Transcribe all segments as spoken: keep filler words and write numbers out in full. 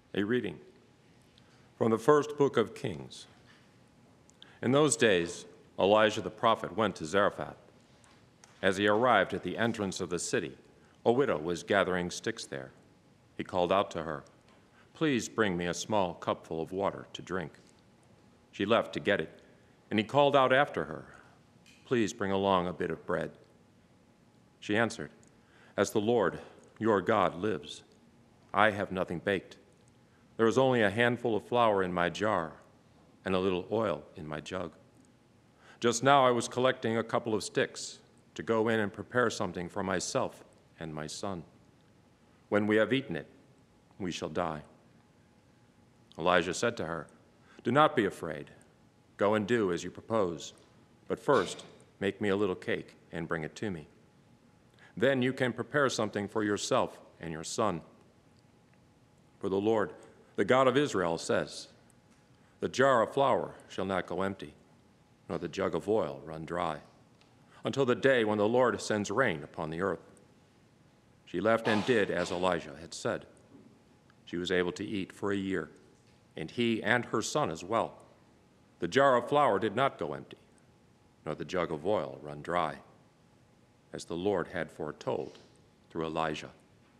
A reading from the first book of Kings. In those days, Elijah the prophet went to Zarephath. As he arrived at the entrance of the city, a widow was gathering sticks there. He called out to her, "Please bring me a small cupful of water to drink." She left to get it, and he called out after her, "Please bring along a bit of bread." She answered, "As the Lord, your God, lives, I have nothing baked. There is only a handful of flour in my jar and a little oil in my jug. Just now I was collecting a couple of sticks to go in and prepare something for myself and my son. When we have eaten it, we shall die." Elijah said to her, "Do not be afraid. Go and do as you propose, but first make me a little cake and bring it to me. Then you can prepare something for yourself and your son. For the Lord, the God of Israel, says, 'The jar of flour shall not go empty, nor the jug of oil run dry, until the day when the Lord sends rain upon the earth.'" She left and did as Elijah had said. She was able to eat for a year, and he and her son as well. The jar of flour did not go empty, nor the jug of oil run dry, as the Lord had foretold through Elijah.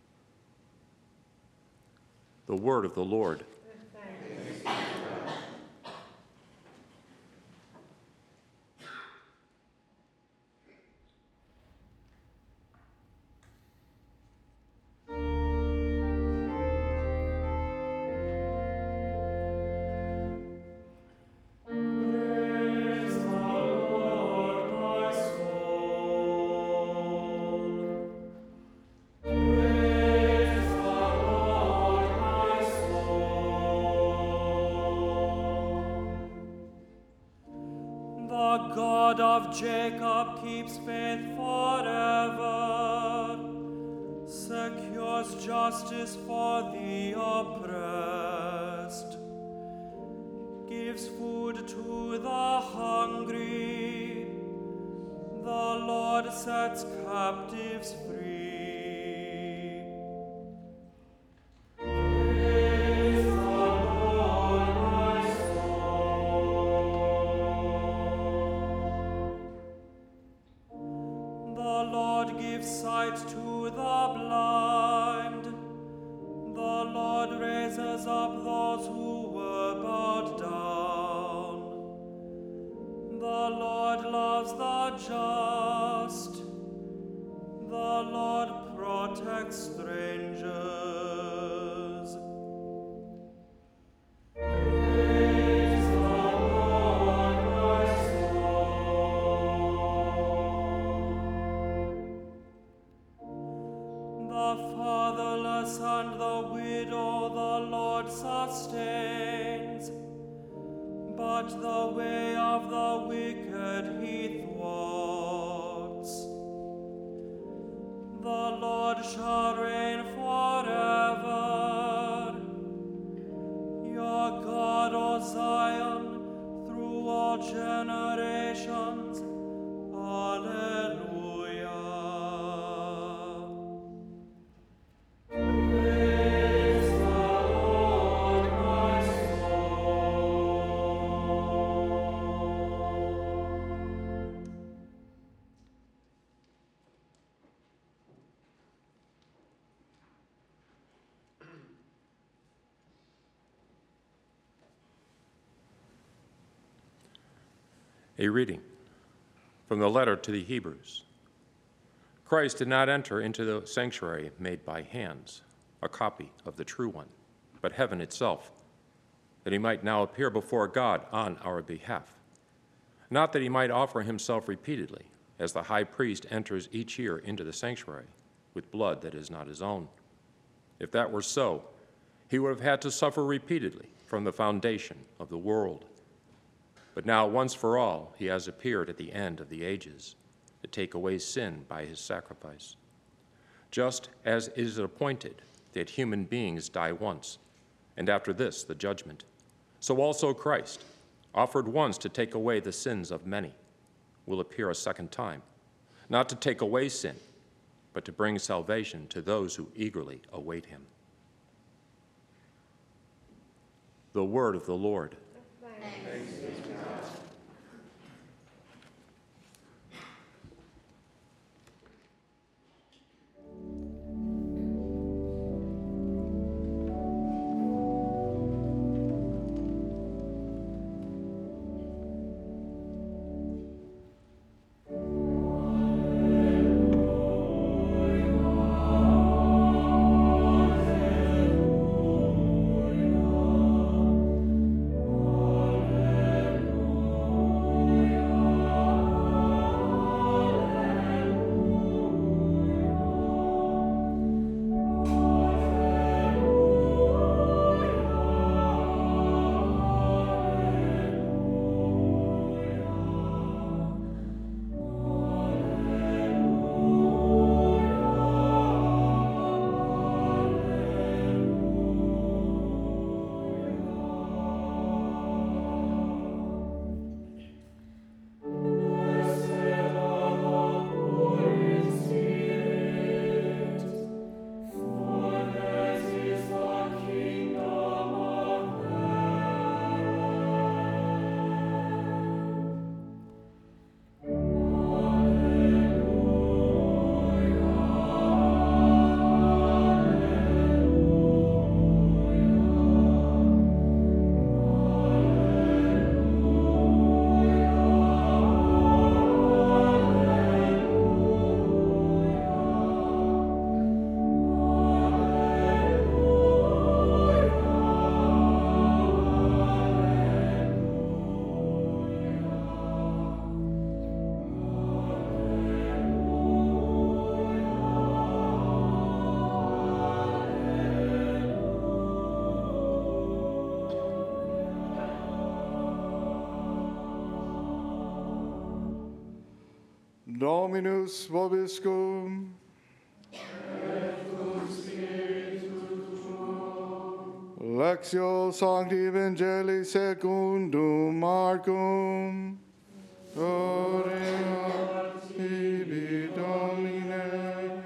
The word of the Lord. Jacob keeps faith forever, secures justice for the oppressed, gives food to the hungry. The Lord sets captives free. Sight to the blind. The Lord raises up those who were bowed down. The Lord loves the just. The Lord protects strangers. And the widow the Lord sustains, but the way of the wicked he thwarts. The Lord shall reign forever, your God, O Zion, through all generations. Alleluia. A reading from the letter to the Hebrews. Christ did not enter into the sanctuary made by hands, a copy of the true one, but heaven itself, that he might now appear before God on our behalf. Not that he might offer himself repeatedly, as the high priest enters each year into the sanctuary with blood that is not his own. If that were so, he would have had to suffer repeatedly from the foundation of the world. But now, once for all, he has appeared at the end of the ages to take away sin by his sacrifice. Just as it is appointed that human beings die once, and after this the judgment, so also Christ, offered once to take away the sins of many, will appear a second time, not to take away sin, but to bring salvation to those who eagerly await him. The word of the Lord. Thanks be to God. Dominus vobiscum. Lectio Sancti Evangelii secundum Marcum. Gloria tibi, Domine.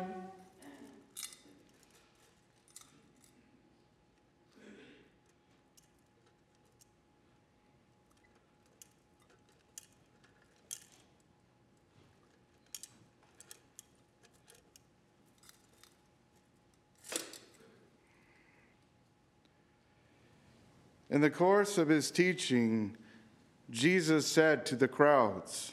In the course of his teaching, Jesus said to the crowds,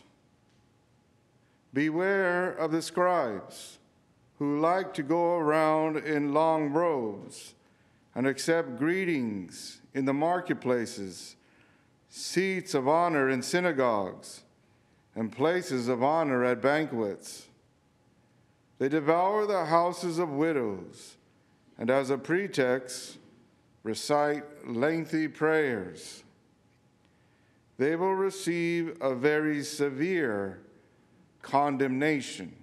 "Beware of the scribes who like to go around in long robes and accept greetings in the marketplaces, seats of honor in synagogues, and places of honor at banquets. They devour the houses of widows, and as a pretext, recite lengthy prayers. They will receive a very severe condemnation."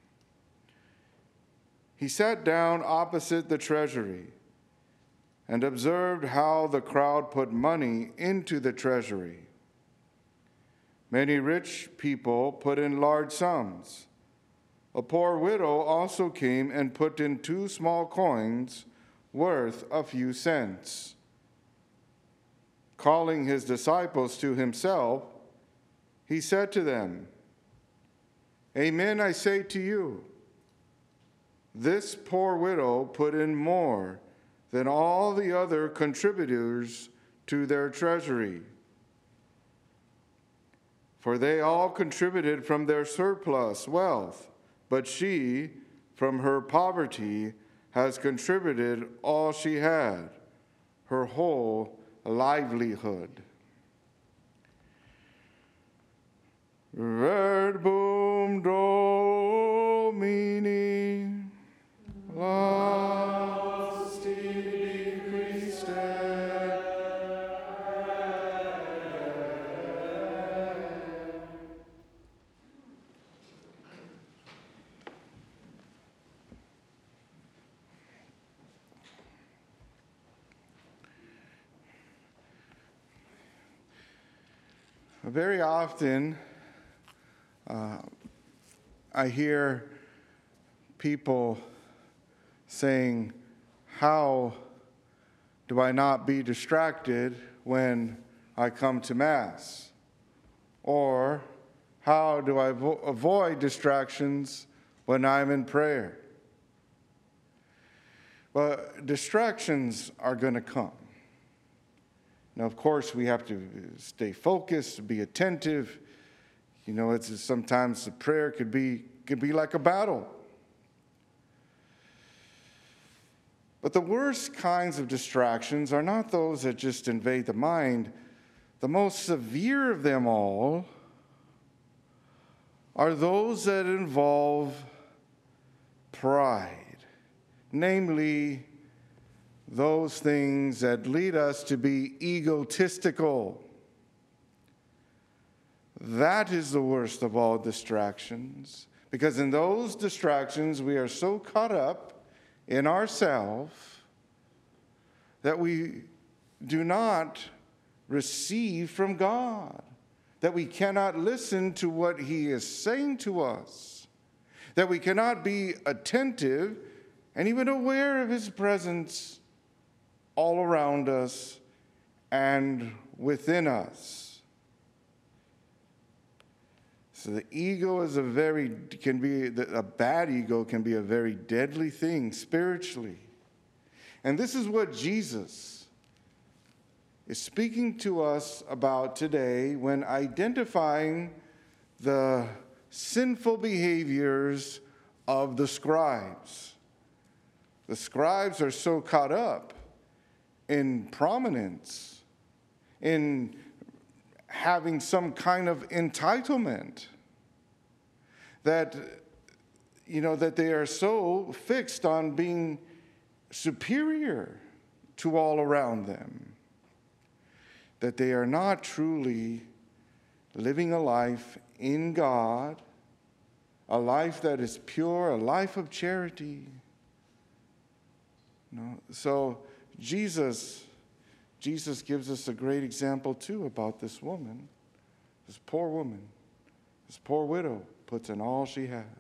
He sat down opposite the treasury and observed how the crowd put money into the treasury. Many rich people put in large sums. A poor widow also came and put in two small coins worth a few cents. Calling his disciples to himself, he said to them, "Amen, I say to you, this poor widow put in more than all the other contributors to their treasury. For they all contributed from their surplus wealth, but she, from her poverty, has contributed all she had, her whole livelihood." Verbum Domini, laus tibi Christe. Very often, uh, I hear people saying, "How do I not be distracted when I come to Mass? Or how do I avo- avoid distractions when I'm in prayer? But distractions are going to come. Now, of course, we have to stay focused, be attentive. You know, it's sometimes the prayer could be could be like a battle. But the worst kinds of distractions are not those that just invade the mind. The most severe of them all are those that involve pride, namely those things that lead us to be egotistical. That is the worst of all distractions, because in those distractions we are so caught up in ourselves that we do not receive from God, that we cannot listen to what He is saying to us, that we cannot be attentive and even aware of His presence all around us and within us. So the ego is a very, can be, a bad ego can be a very deadly thing spiritually. And this is what Jesus is speaking to us about today when identifying the sinful behaviors of the scribes. The scribes are so caught up in prominence, in having some kind of entitlement, that, you know, that they are so fixed on being superior to all around them, that they are not truly living a life in God, a life that is pure, a life of charity. You know, so Jesus, Jesus gives us a great example too about this woman, this poor woman, this poor widow puts in all she has.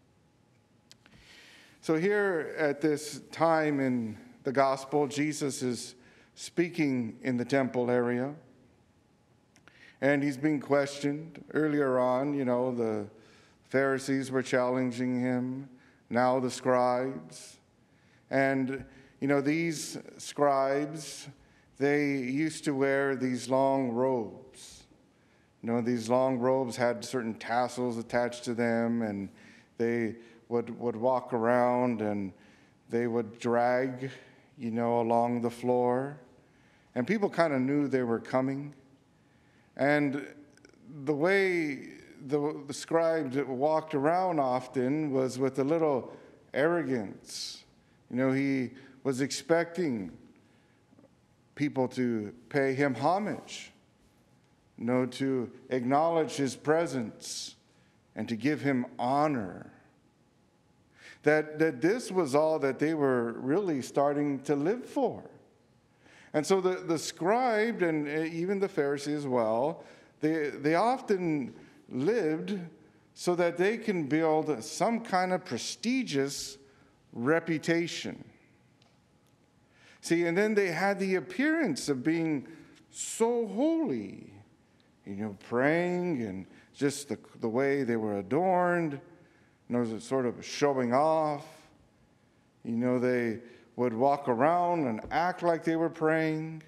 So here at this time in the gospel, Jesus is speaking in the temple area, and he's being questioned. Earlier on, you know, the Pharisees were challenging him, now the scribes. And you know, these scribes, they used to wear these long robes. You know, these long robes had certain tassels attached to them, and they would, would walk around and they would drag, you know, along the floor. And people kind of knew they were coming. And the way the, the scribes walked around often was with a little arrogance. You know, he was expecting people to pay him homage, you know, to acknowledge his presence and to give him honor. That, that this was all that they were really starting to live for. And so the, the scribe and even the Pharisee as well, they, they often lived so that they can build some kind of prestigious reputation. See, and then they had the appearance of being so holy, you know, praying and just the, the way they were adorned, you know, sort of showing off. You know, they would walk around and act like they were praying.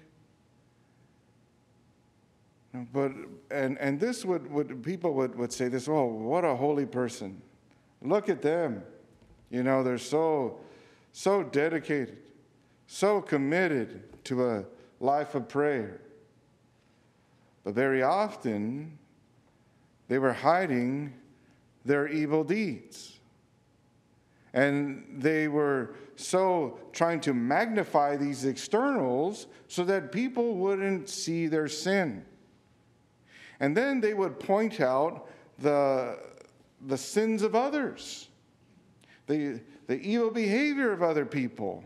But, and, and this would, would people would, would say this, oh, what a holy person. Look at them. You know, they're so, so dedicated, so committed to a life of prayer. But very often, they were hiding their evil deeds. And they were so trying to magnify these externals so that people wouldn't see their sin. And then they would point out the, the sins of others, the, the evil behavior of other people,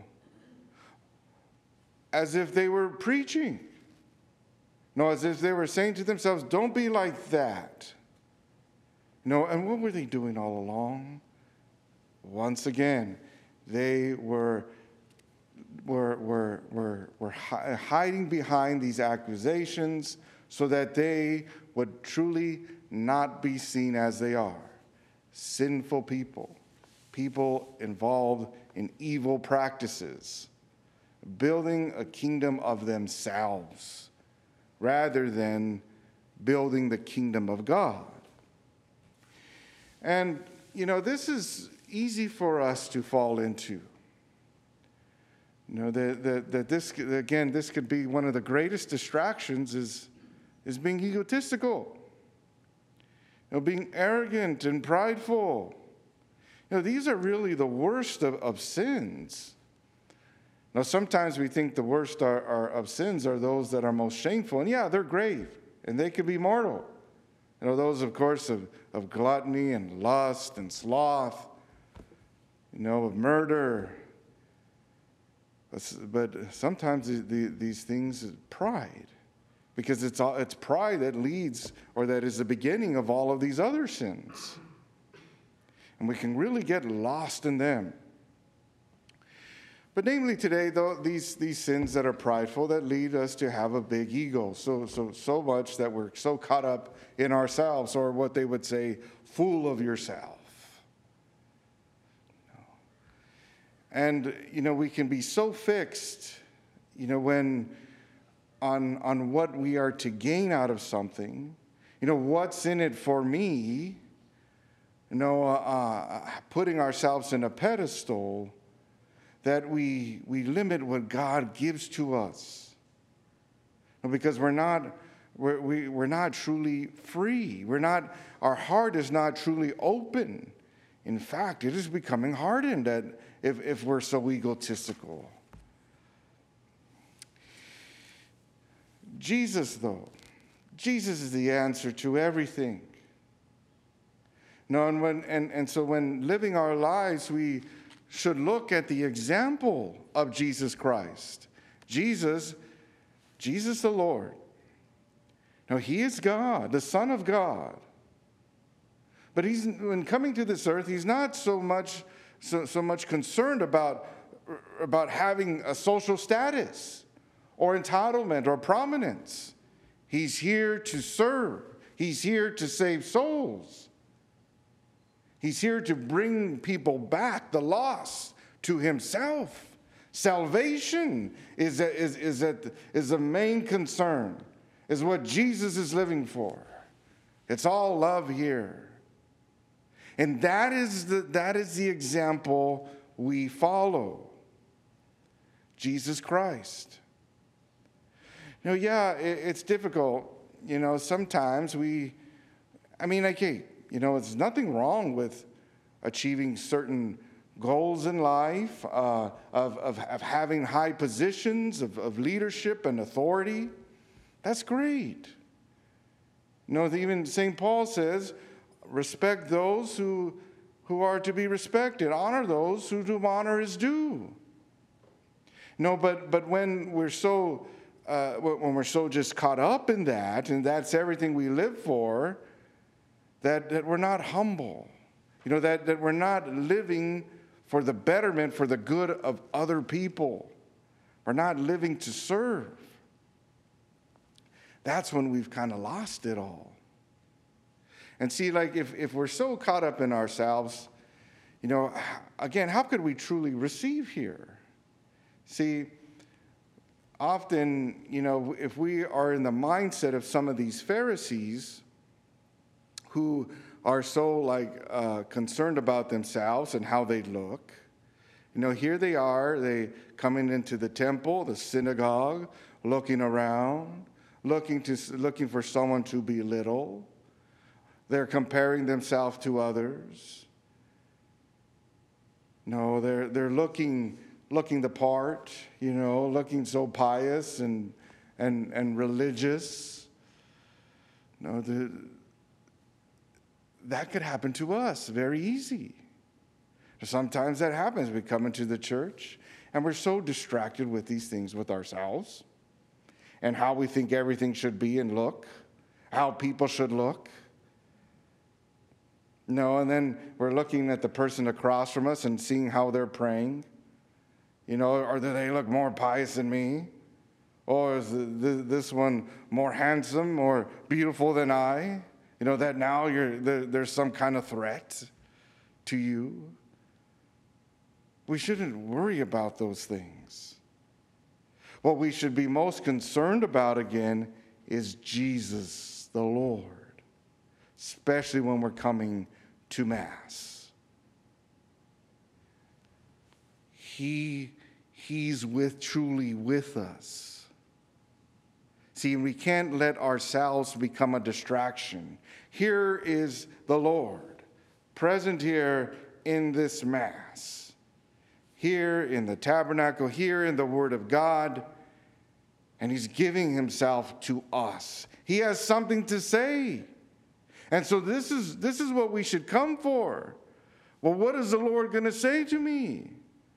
as if they were preaching. No, as if they were saying to themselves, don't be like that. No, and what were they doing all along? Once again, they were were, were, were, were hi- hiding behind these accusations so that they would truly not be seen as they are. Sinful people, people involved in evil practices, building a kingdom of themselves rather than building the kingdom of God. And, you know, this is easy for us to fall into. You know, that, that, that this, again, this could be one of the greatest distractions is, is being egotistical. You know, being arrogant and prideful. You know, these are really the worst of, of sins. Now, sometimes we think the worst are, are, of sins are those that are most shameful. And yeah, they're grave, and they could be mortal. You know, those, of course, of, of gluttony and lust and sloth, you know, of murder. But sometimes the, the, these things, pride. Because it's, all, it's pride that leads, or that is the beginning of all of these other sins. And we can really get lost in them. But namely today, though, these, these sins that are prideful, that lead us to have a big ego. So, so, so much that we're so caught up in ourselves, or what they would say, fool of yourself. And, you know, we can be so fixed, you know, when on, on what we are to gain out of something, you know, what's in it for me, you know, uh, uh, putting ourselves in a pedestal, that we we limit what God gives to us, because we're not we're, we, we're not truly free. We're not. Our heart is not truly open. In fact, it is becoming hardened that if if we're so egotistical. Jesus, though, Jesus is the answer to everything. No, and when and, and so when living our lives, we should look at the example of Jesus Christ. Jesus, Jesus the Lord. Now, he is God, the Son of God. But he's, when coming to this earth, he's not so much so, so much concerned about, about having a social status or entitlement or prominence. He's here to serve. He's here to save souls. He's here to bring people back, the lost, to himself. Salvation is a, is, is, a, is the main concern, is what Jesus is living for. It's all love here. And that is the, that is the example we follow. Jesus Christ. You know, yeah, it, it's difficult. You know, sometimes we, I mean, okay, you know, there's nothing wrong with achieving certain goals in life, uh, of, of, of having high positions of, of leadership and authority. That's great. You know, even Saint Paul says, respect those who, who are to be respected. Honor those who whom honor is due. No, but, but when we're so, uh, when we're so just caught up in that, and that's everything we live for, That, that we're not humble, you know, that, that we're not living for the betterment, for the good of other people. We're not living to serve. That's when we've kind of lost it all. And see, like, if, if we're so caught up in ourselves, you know, again, how could we truly receive here? See, often, you know, if we are in the mindset of some of these Pharisees, who are so like uh, concerned about themselves and how they look. You know, here they are, they coming into the temple, the synagogue, looking around, looking to looking for someone to belittle. They're comparing themselves to others. No, they're they're looking looking the part, you know, looking so pious and and and religious. No, the that could happen to us very easy. Sometimes that happens. We come into the church and we're so distracted with these things with ourselves and how we think everything should be and look, how people should look. No, and then we're looking at the person across from us and seeing how they're praying. You know, or do they look more pious than me? Or is this one more handsome or beautiful than I? You know, that now you're, there, there's some kind of threat to you. We shouldn't worry about those things. What we should be most concerned about, again, is Jesus the Lord, especially when we're coming to Mass. He, he's with, truly with us. See, we can't let ourselves become a distraction. Here is the Lord, present here in this Mass, here in the tabernacle, here in the Word of God, and he's giving himself to us. He has something to say. And so this is, this is what we should come for. Well, what is the Lord going to say to me?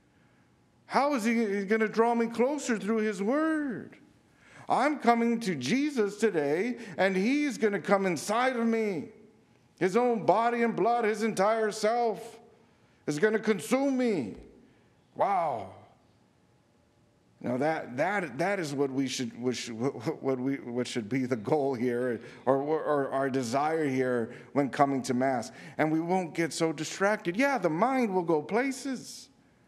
How is he going to draw me closer through his Word? I'm coming to Jesus today, and he's going to come inside of me. His own body and blood, his entire self is going to consume me. Wow. Now that that that is what we should which what we what should be the goal here, or, or our desire here when coming to Mass. And we won't get so distracted. Yeah, the mind will go places.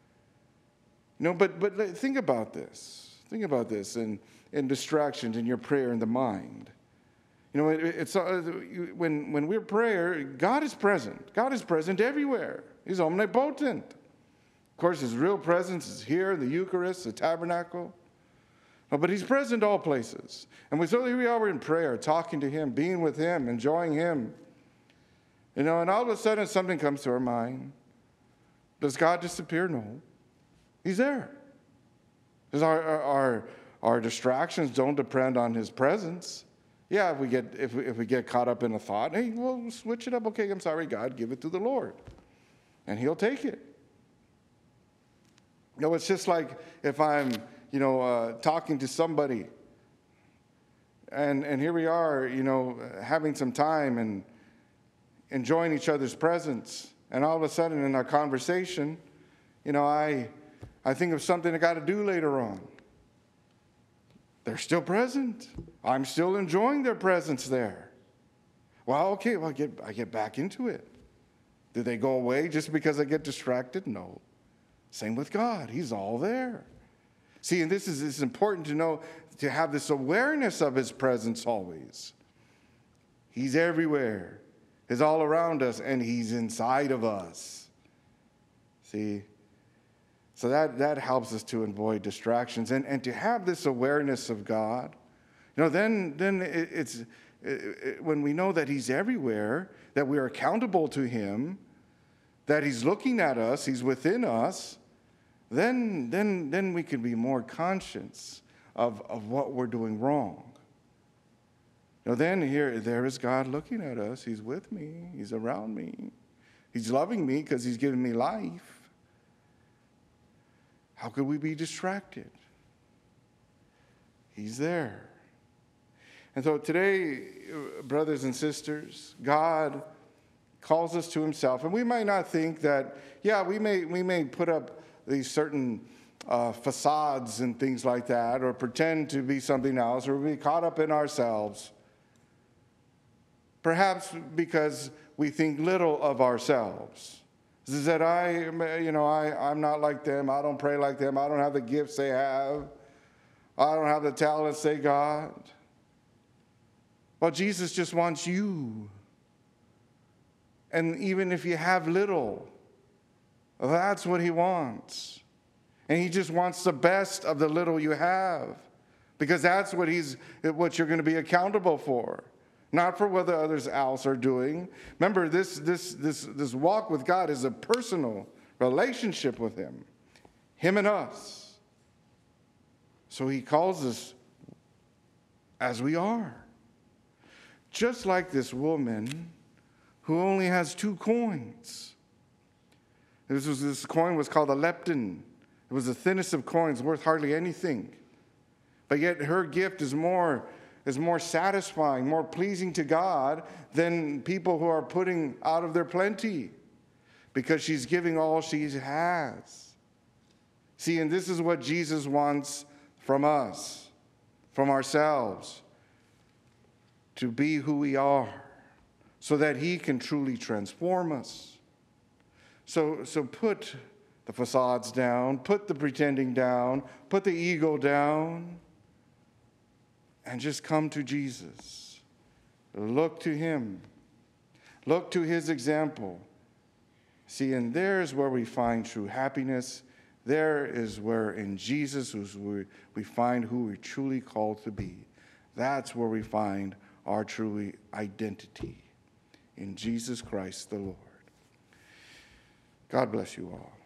You know, but but think about this. Think about this and in distractions in your prayer in the mind. You know, it, it's uh, when when we're prayer, God is present. God is present everywhere. He's omnipotent. Of course, his real presence is here in the Eucharist, the tabernacle. Oh, but he's present all places. And we, so here we are, we're in prayer, talking to him, being with him, enjoying him. You know, and all of a sudden something comes to our mind. Does God disappear? No. He's there. Because our, our, our distractions don't depend on his presence. Yeah, if we get if we, if we get caught up in a thought, hey, we'll switch it up. Okay, I'm sorry, God, give it to the Lord. And he'll take it. You know, it's just like if I'm, you know, uh, talking to somebody, and and here we are, you know, having some time and enjoying each other's presence, and all of a sudden in our conversation, you know, I I think of something I got to do later on. They're still present. I'm still enjoying their presence there. Well, okay, well, I get I get back into it. Do they go away just because I get distracted? No. Same with God. He's all there. See, and this is it's important to know, to have this awareness of his presence always. He's everywhere. He's all around us, and he's inside of us. See? So that, that helps us to avoid distractions. And, and to have this awareness of God, you know, then, then it, it's it, it, when we know that he's everywhere, that we are accountable to him, that he's looking at us, he's within us, then, then, then we can be more conscious of, of what we're doing wrong. You know, then here, there is God looking at us. He's with me. He's around me. He's loving me because he's giving me life. How could we be distracted? He's there. And so today, brothers and sisters, God calls us to himself. And we might not think that, yeah, we may we may put up these certain uh, facades and things like that, or pretend to be something else, or be caught up in ourselves. Perhaps because we think little of ourselves. Is that I, you know, I, I'm not like them. I don't pray like them. I don't have the gifts they have. I don't have the talents they got. Well, Jesus just wants you. And even if you have little, that's what he wants. And he just wants the best of the little you have, because that's what he's what you're going to be accountable for, not for what the others else are doing. Remember, this this this this walk with God is a personal relationship with him, him and us. So he calls us as we are. Just like this woman who only has two coins. This, was, this coin was called a lepton. It was the thinnest of coins, worth hardly anything. But yet her gift is more, is more satisfying, more pleasing to God than people who are putting out of their plenty, because she's giving all she has. See, and this is what Jesus wants from us, from ourselves, to be who we are, so that he can truly transform us. So, so put the facades down, put the pretending down, put the ego down, and just come to Jesus. Look to him. Look to his example. See, and there's where we find true happiness. There is where in Jesus we, we find who we're truly called to be. That's where we find our true identity, in Jesus Christ the Lord. God bless you all.